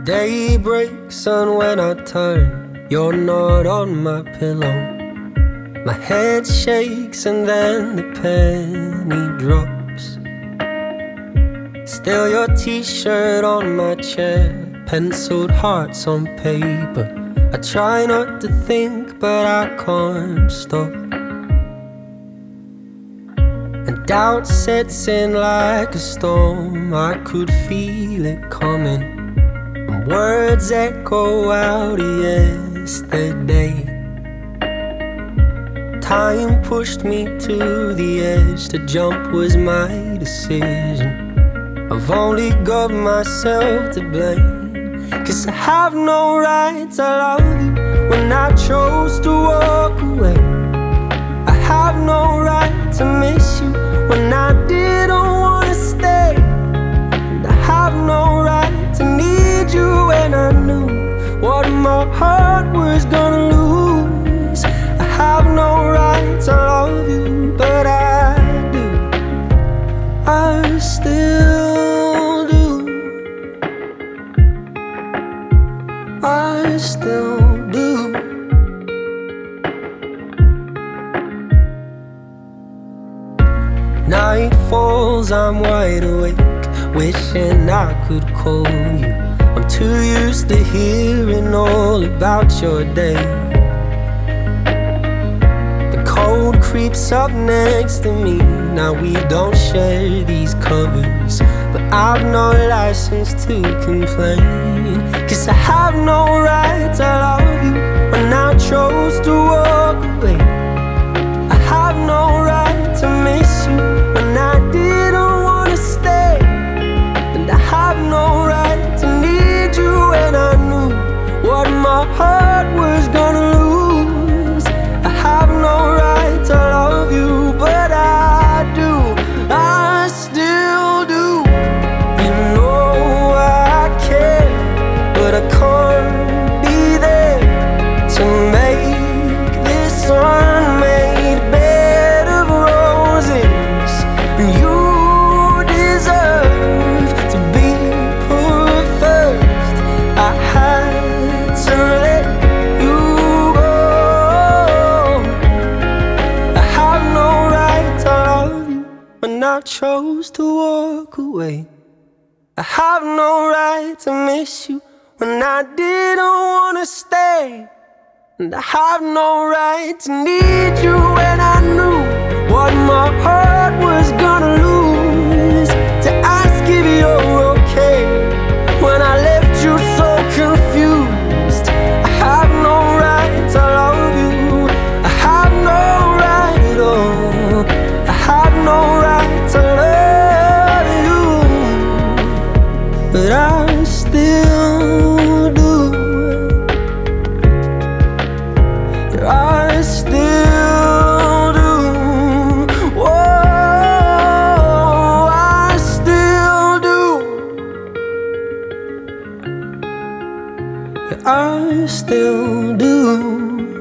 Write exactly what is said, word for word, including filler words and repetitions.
day breaks and when I turn, you're not on my pillow. My head shakes and then the penny drops. Still your t-shirt on my chair, penciled hearts on paper. I try not to think, but I can't stop. And doubt sets in like a storm, I could feel it coming. And words echo out of yesterday. Time pushed me to the edge, to jump was my decision. I've only got myself to blame, 'cause I have no right to love you when I chose to walk away. I have no right to miss you when I didn't wanna stay. And I have no right to need you when I knew what my heart was gonna lose. I have no right to love you, but I do. I still do. I still do. Night falls, I'm wide awake, wishing I could call you. I'm too used to hearing all about your day. The cold creeps up next to me, now we don't share these covers, but I've no license to complain, 'cause I have no right to love you when I chose to walk away. I have no right to miss you when I didn't wanna stay. And I have no right to need you when I knew what my heart was gonna lose. I have no right to love you, but I do. I still do. You know I care, but I can't be there to make this unmade bed of roses. You deserve to be put first. I had to let you go. I have no right to love you when I chose to walk away. I have no right to miss you when I didn't wanna stay. And I have no right to need you when I knew what my heart was gonna lose. To ask if you're okay when I left you so confused. I have no right to love you, I have no right at all. I have no right to love you, but I still do. I still do. Whoa, I still do. I still do.